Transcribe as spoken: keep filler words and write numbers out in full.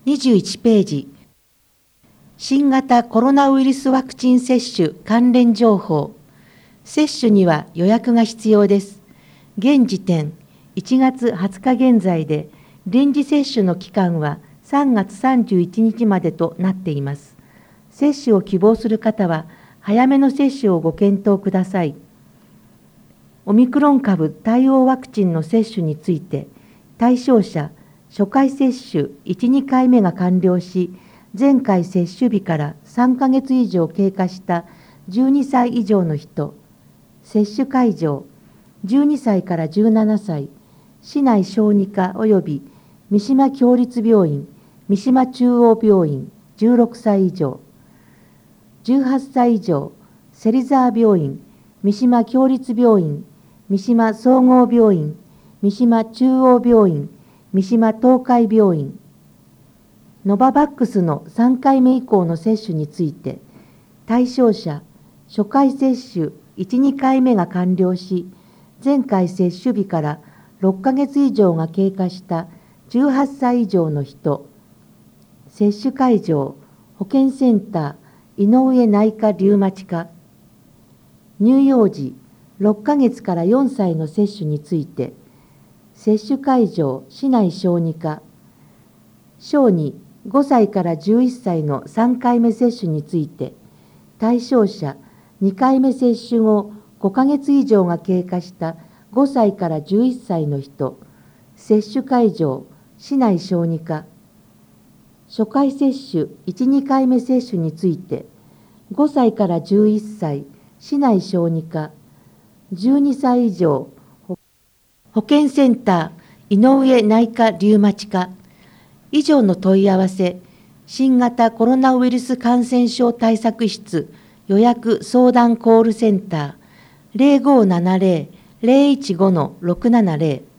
にじゅういちページ、新型コロナウイルスワクチン接種関連情報。接種には予約が必要です。現時点、いちがつはつか現在で、臨時接種の期間はさんがつさんじゅういちにちまでとなっています。接種を希望する方は、早めの接種をご検討ください。オミクロン株対応ワクチンの接種について、対象者、初回接種いち、にかいめが完了し、前回接種日からさんかげつ以上経過したじゅうにさい以上の人、接種会場、じゅうにさいからじゅうななさい、市内小児科及び三島共立病院、三島中央病院じゅうろくさい以上、じゅうはっさい以上、芹沢病院、三島共立病院、三島総合病院、三島中央病院、三島東海病院。ノババックスのさんかいめ以降の接種について、対象者、初回接種いち、にかいめが完了し、前回接種日からろっかげつ以上が経過したじゅうはっさい以上の人、接種会場、保健センター、井上内科リウマチ科、乳幼児ろっかげつからよんさいの接種について、接種会場、市内小児科、小児ごさいからじゅういっさいのさんかいめ接種について、対象者にかいめ接種後ごかげつ以上が経過したごさいからじゅういっさいの人、接種会場、市内小児科、初回接種いち、にかいめ接種について、ごさいからじゅういっさい、市内小児科、じゅうにさい以上、保健センター、井上内科リウマチ科、以上の問い合わせ、新型コロナウイルス感染症対策室予約相談コールセンター ゼロごーななゼロ ゼロいちごのろくななゼロ